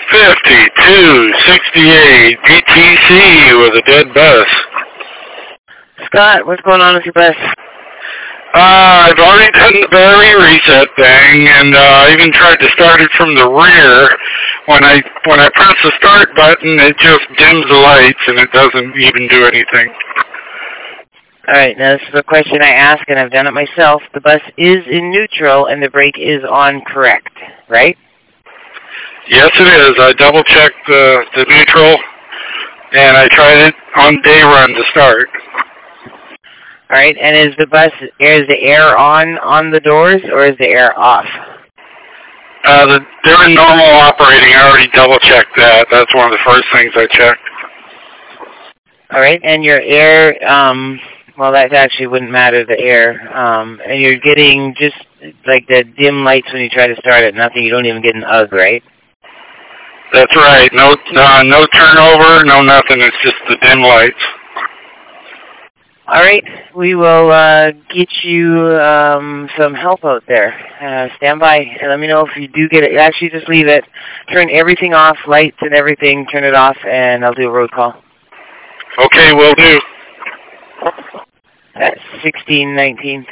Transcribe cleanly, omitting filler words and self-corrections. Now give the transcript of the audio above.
5268 PTC with a dead bus. Scott, what's going on with your bus? I've already done the battery reset thing, and I even tried to start it from the rear. When I press the start button, it just dims the lights, and it doesn't even do anything. All right, now this is a question I ask, and I've done it myself. The bus is in neutral, and the brake is on correct, right? Yes, it is. I double-checked the neutral, and I tried it on day run to start. All right, and is the air on the doors, or is the air off? They're in normal operating. I already double-checked that. That's one of the first things I checked. All right, and your air, well, that actually wouldn't matter, the air. And you're getting just like the dim lights when you try to start it, nothing, you don't even get an UGG, right? That's right. No turnover, no nothing. It's just the dim lights. All right, we will get you some help out there. Stand by and let me know if you do get it. Actually, just leave it. Turn everything off, lights and everything. Turn it off, and I'll do a road call. Okay, will do. That's 1619.